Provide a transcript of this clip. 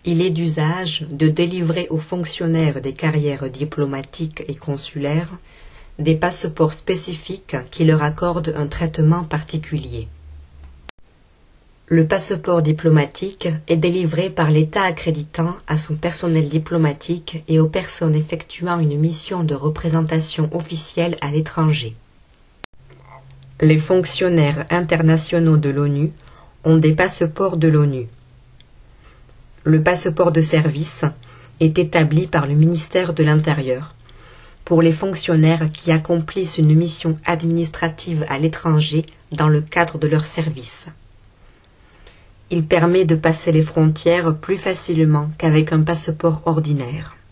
Il est d'usage de délivrer aux fonctionnaires des carrières diplomatiques et consulaires des passeports spécifiques qui leur accordent un traitement particulier. Le passeport diplomatique est délivré par l'État accréditant à son personnel diplomatique et aux personnes effectuant une mission de représentation officielle à l'étranger. Les fonctionnaires internationaux de l'ONU ont des passeports de l'ONU. Le passeport de service est établi par le ministère de l'Intérieur pour les fonctionnaires qui accomplissent une mission administrative à l'étranger dans le cadre de leur service. Il permet de passer les frontières plus facilement qu'avec un passeport ordinaire.